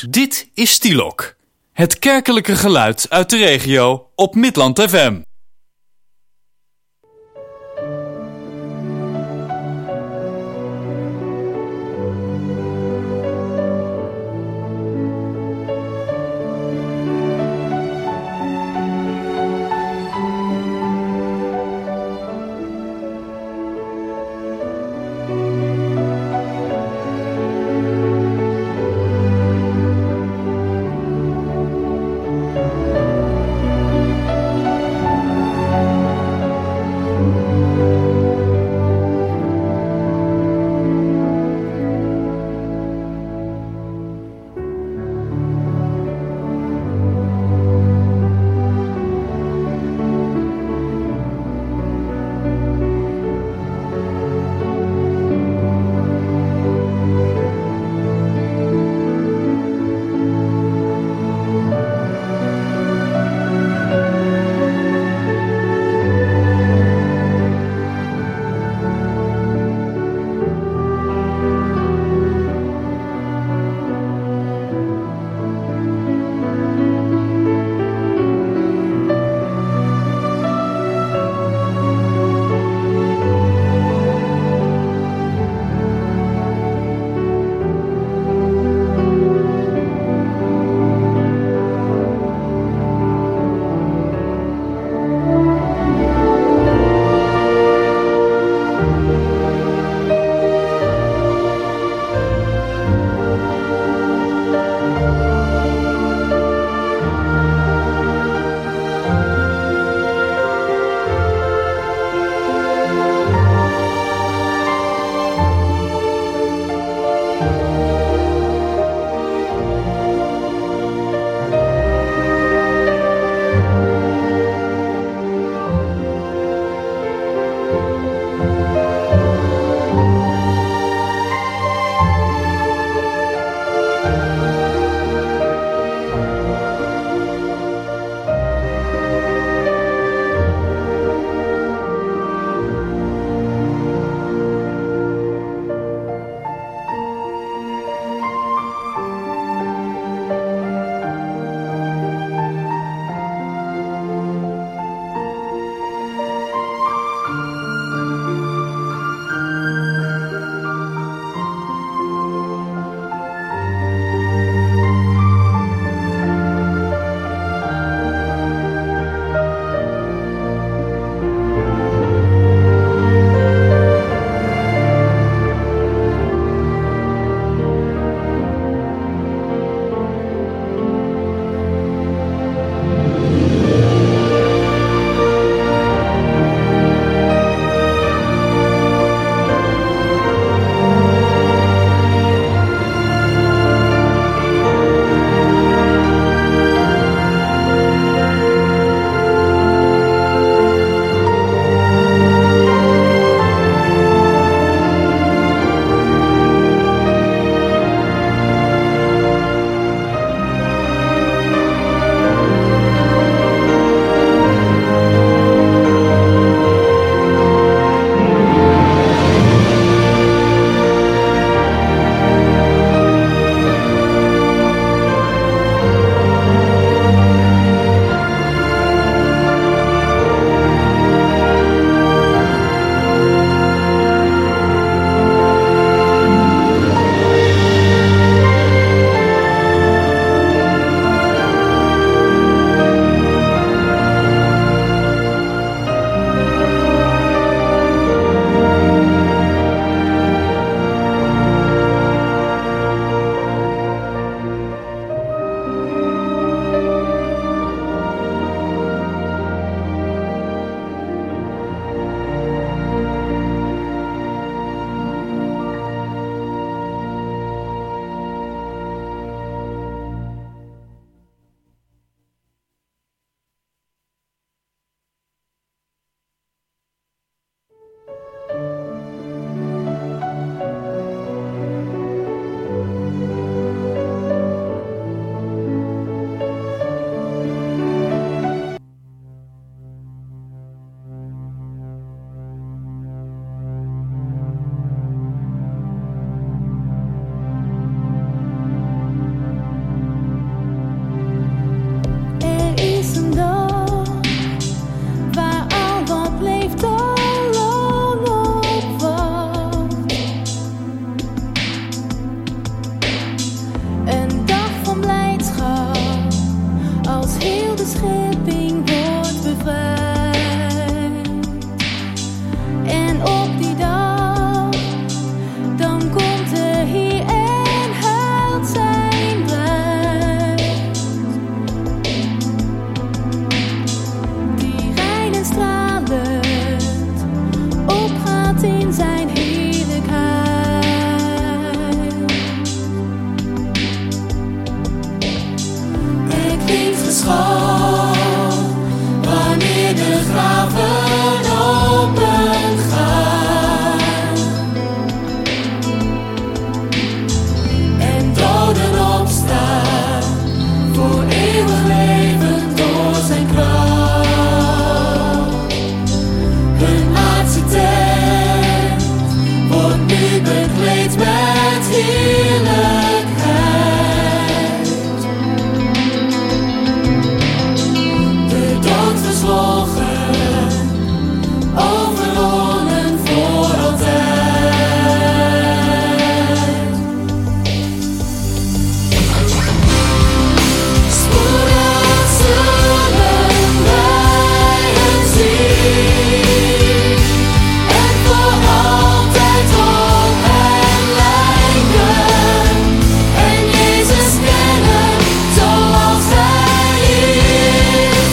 Dit is Stielok, het kerkelijke geluid uit de regio op Midland FM. heel de schepping wordt bevrijd. En op die dag, dan komt de Heer en huilt zijn bruid. Die rein en stralend opgaat in zijn heerlijkheid. Er klinkt geschal wanneer de graven open gaan en doden opstaan voor eeuwig leven door zijn kracht. Hun aardse tent wordt nu bekleed met heerlijkheid. De dood versloegen, overwonnen voor altijd. Spoedig zullen wij hem zien en voor altijd op hem lijken en Jezus kennen zoals hij is.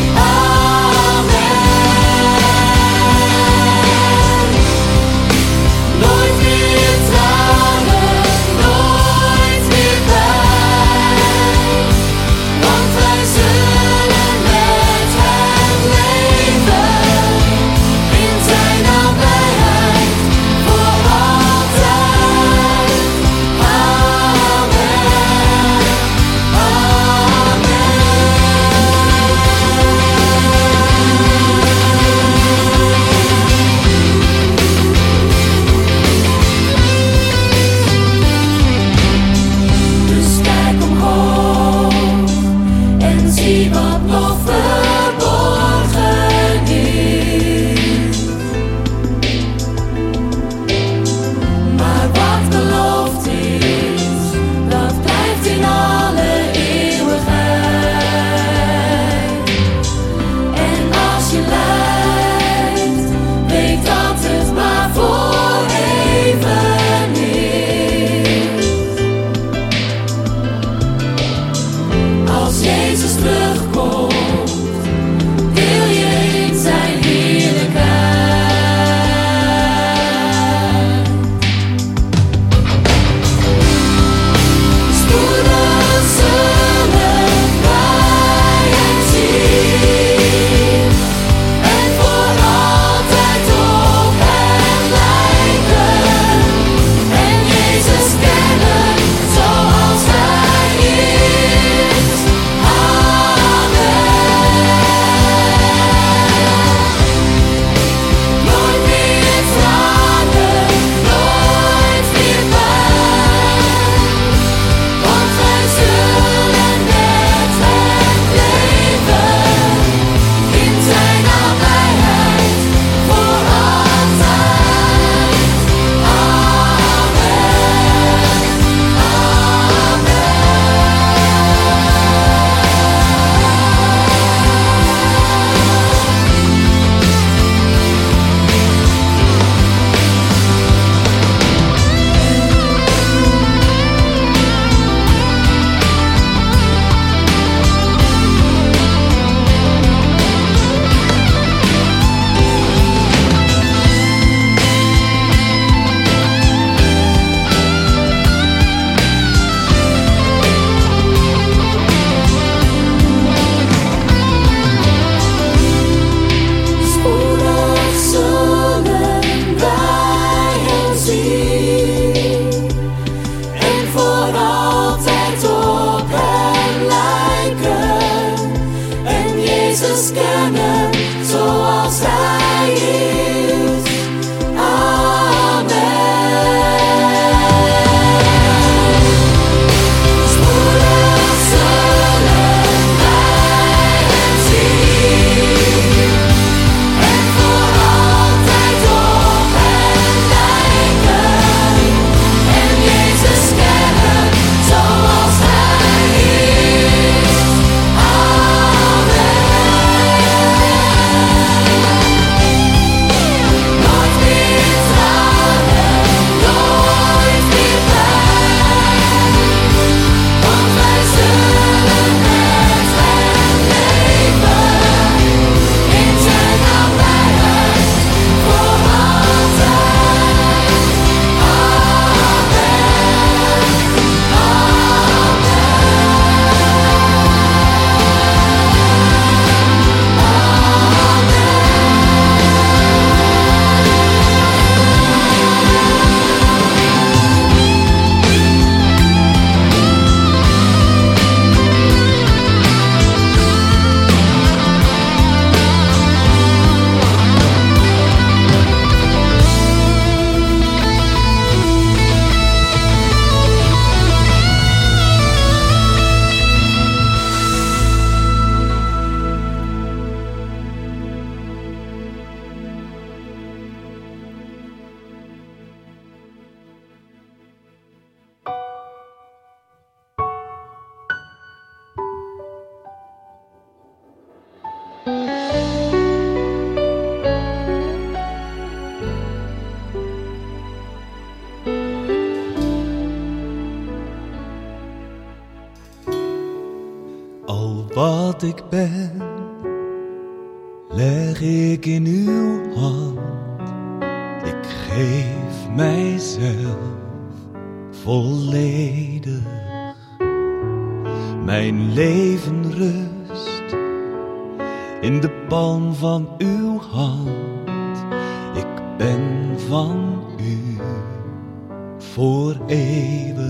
Amen. Nooit meer tranen, nooit meer pijn, want wij zullen met hem leven in zijn nabijheid voor altijd. Amen. Dus kijk omhoog en zie wat nog verborgen is. Maar wat beloofd is, dat blijft in alle eeuwigheid. En als je lijdt, weet dat het maar voor even is. Als Jezus terugkomt, Al wat ik ben, leg ik in uw hand. Ik geef mijzelf volledig. Mijn leven rust in de palm van uw hand. Ik ben van u voor eeuwig.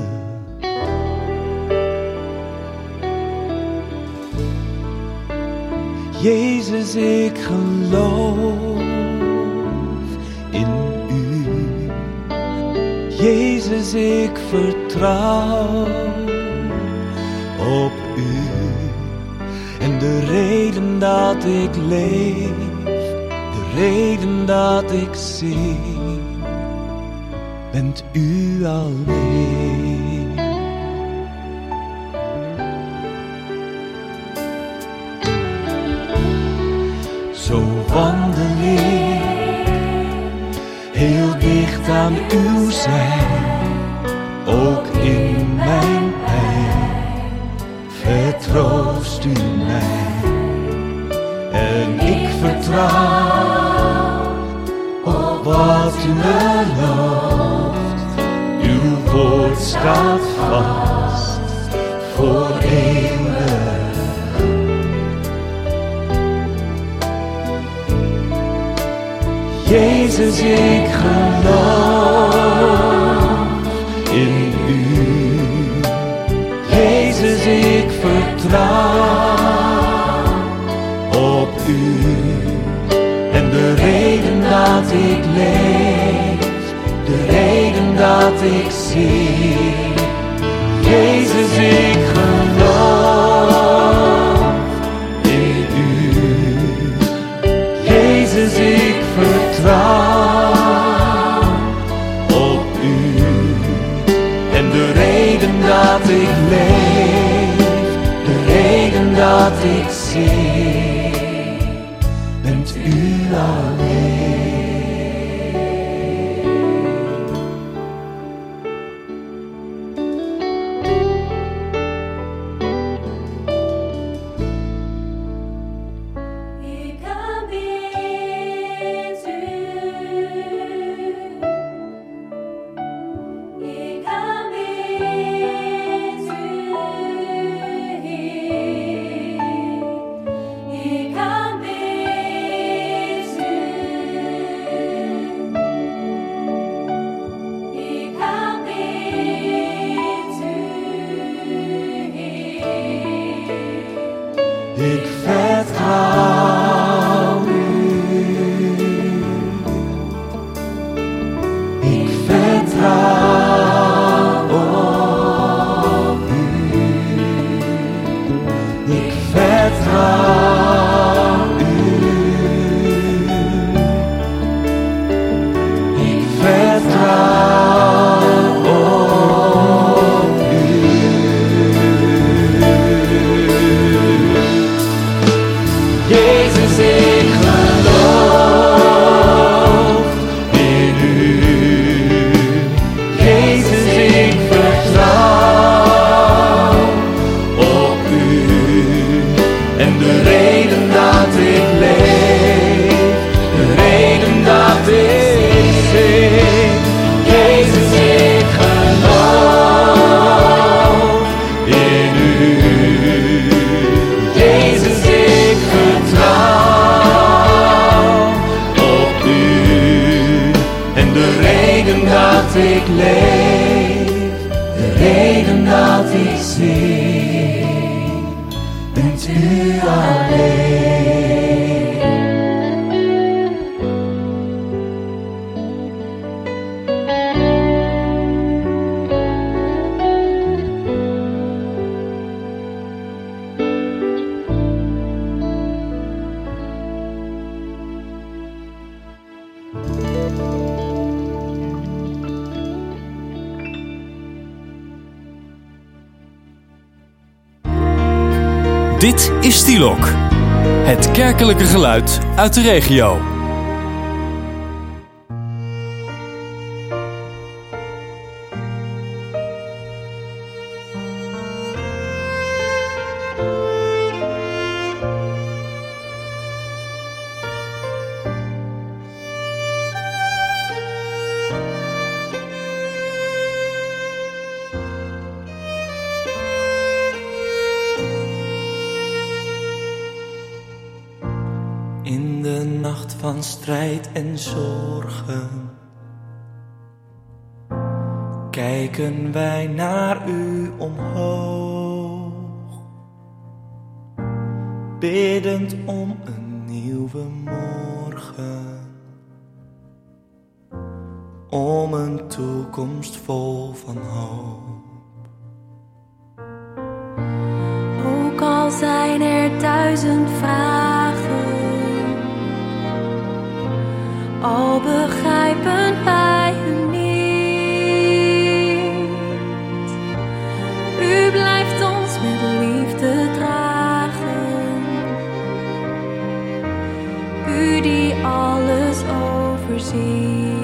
Jezus, ik geloof in u. Jezus, ik vertrouw op u. En de reden dat ik leef, de reden dat ik zie, bent u alleen. Zo wandel ik heel dicht aan uw zij, ook in mijn pijn vertroost u mij. En ik vertrouw op wat u me belooft. Uw woord staat vast voor eeuwig. Jezus, ik geloof in u. Jezus, ik vertrouw op u. En de reden dat ik leef, de reden dat ik zie. Jezus, ik geloof in u. Jezus, ik vertrouw op u. En de reden dat ik leef, de reden dat ik zie, bent u alleen. Ik vertrouw u. Ik vertrouw op u. Ik vertrouw u. Ik vertrouw op u. Jezus, ik geloof in u. Jezus, ik vertrouw op u. En de reden dat ik leef, de reden dat ik zing. Jezus, ik geloof in u. Jezus, ik vertrouw op u. En de reden dat ik leef, de reden dat ik zing, bent u alleen. Dit is Stielok, het kerkelijke geluid uit de regio. een nacht van strijd en zorgen kijken wij naar u omhoog, biddend om een nieuwe morgen, om een toekomst vol van hoop. Ook al zijn er 1000 vragen, al begrijpen wij u niet, u blijft ons met liefde dragen, u die alles overziet.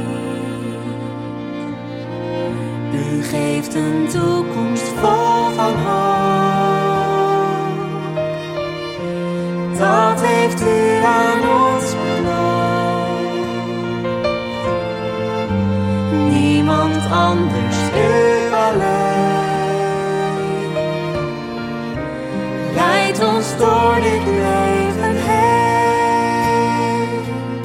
U geeft een toekomst vol van hoop, dat heeft u aan ons beloofd. Niemand anders, u alleen, leidt ons door dit leven heen.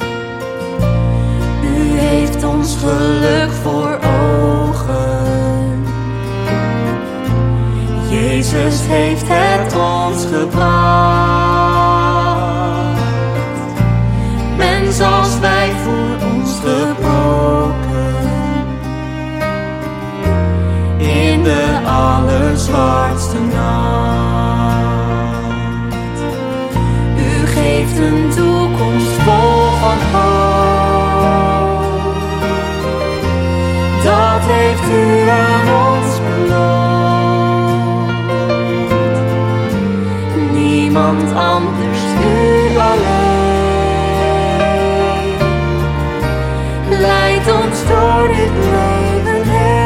U heeft ons geluk voor ogen, Jezus heeft het ons gebracht. Mens als wij voor ons gebroken, in de allerzwartste nacht. U geeft een toekomst vol van hoop, dat heeft u aan ons beloofd. Niemand anders, u alleen, leidt ons door dit leven heen.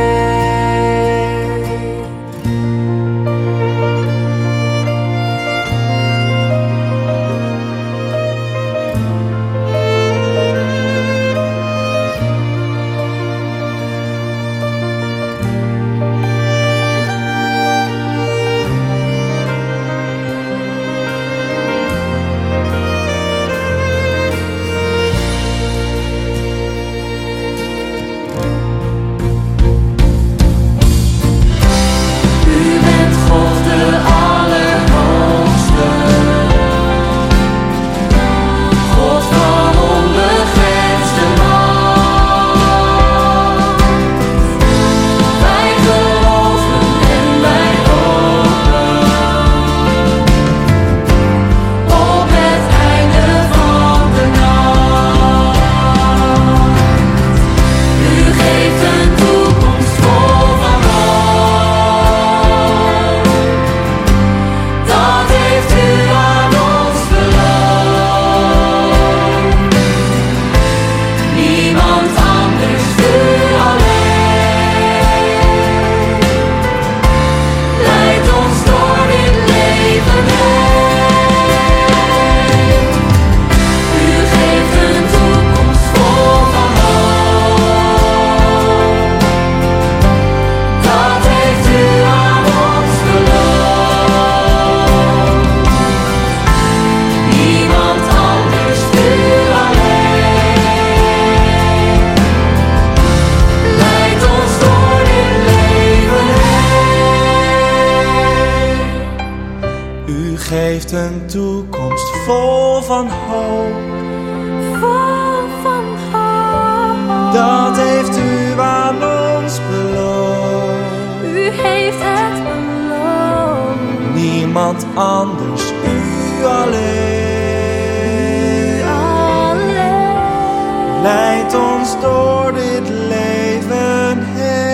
Geeft een toekomst vol van hoop, Vol van hoop, dat heeft u aan ons beloofd. u heeft het beloofd. Niemand anders, u alleen, U alleen, leidt ons door dit leven heen.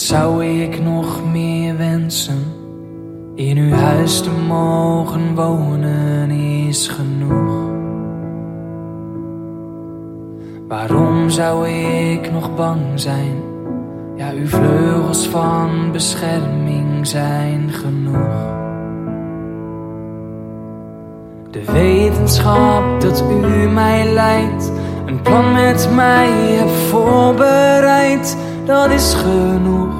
zou ik nog meer wensen? In uw huis te mogen wonen is genoeg. Waarom zou ik nog bang zijn? Ja, uw vleugels van bescherming zijn genoeg. De wetenschap dat u mij leidt, een plan met mij hebt voorbereid, dat is genoeg.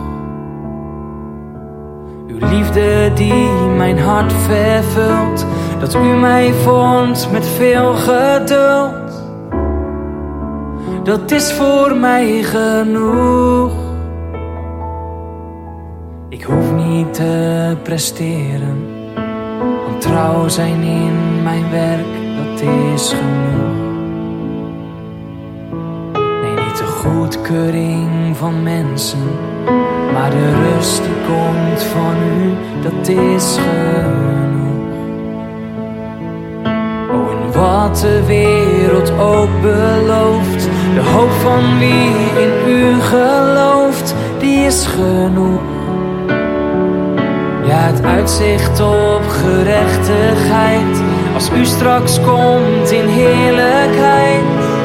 Uw liefde die mijn hart vervult, dat u mij vormt met veel geduld, dat is voor mij genoeg. Ik hoef niet te presteren, want trouw zijn in mijn werk, dat is genoeg. Nee, niet de goedkeuring van mensen, maar de rust die komt van u, dat is genoeg. Oh, en wat de wereld ook belooft, de hoop van wie in u gelooft, die is genoeg. Ja, het uitzicht op gerechtigheid, als u straks komt in heerlijkheid,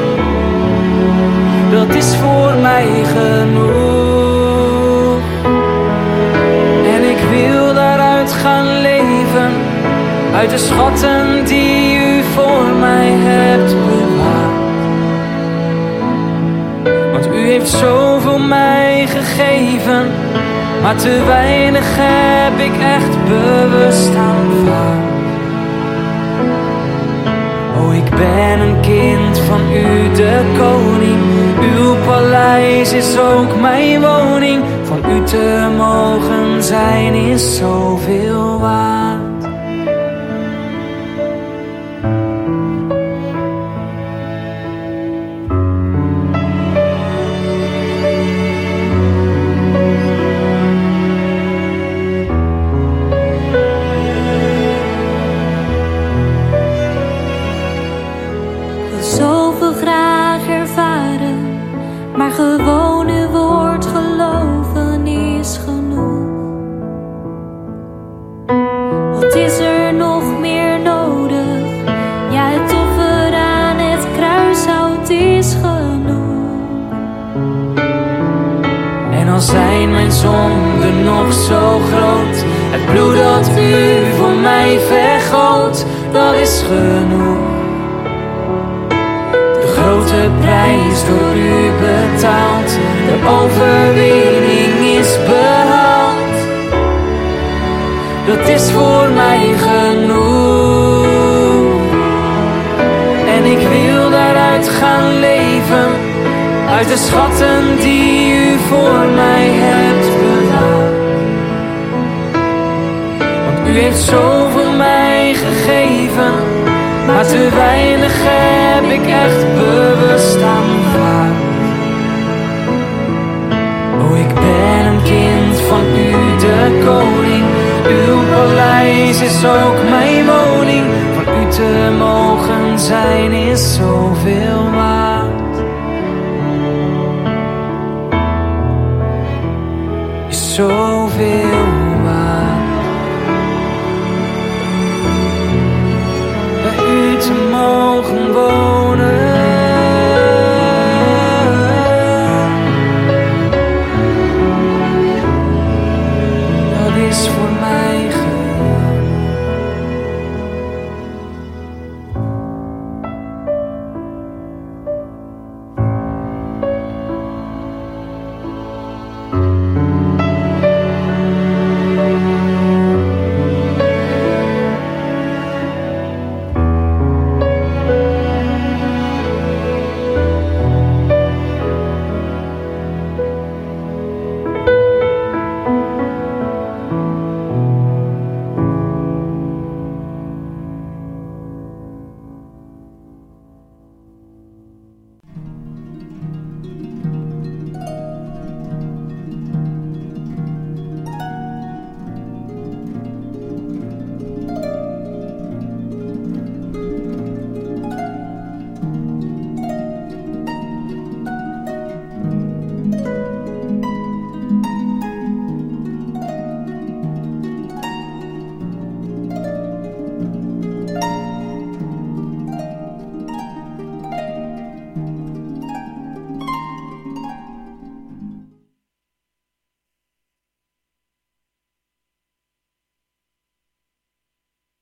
dat is voor mij genoeg. En ik wil daaruit gaan leven, uit de schatten die u voor mij hebt bewaard. Want u heeft zoveel mij gegeven, maar te weinig heb ik echt bewust aanvaard. Oh, ik ben een kind van u, de koning. Uw paleis is ook mijn woning. Van u te mogen zijn is zoveel waard. Zoveel graag ervaren, maar gewoon uw woord geloven is genoeg. Wat is er nog meer nodig? Ja, het offer aan het kruishout is genoeg. En al zijn mijn zonden nog zo groot, het bloed dat u voor mij vergoot, dat is genoeg. Grote prijs door u betaald, de overwinning is behaald, dat is voor mij genoeg. En ik wil daaruit gaan leven, uit de schatten die u voor mij hebt bewaard. Want u heeft zoveel mij gegeven, maar te weinig heb ik echt bewust aanvaard. Oh, ik ben een kind van u, de koning. Uw paleis is ook mijn woning. Van u te mogen zijn is zoveel waard. Is zoveel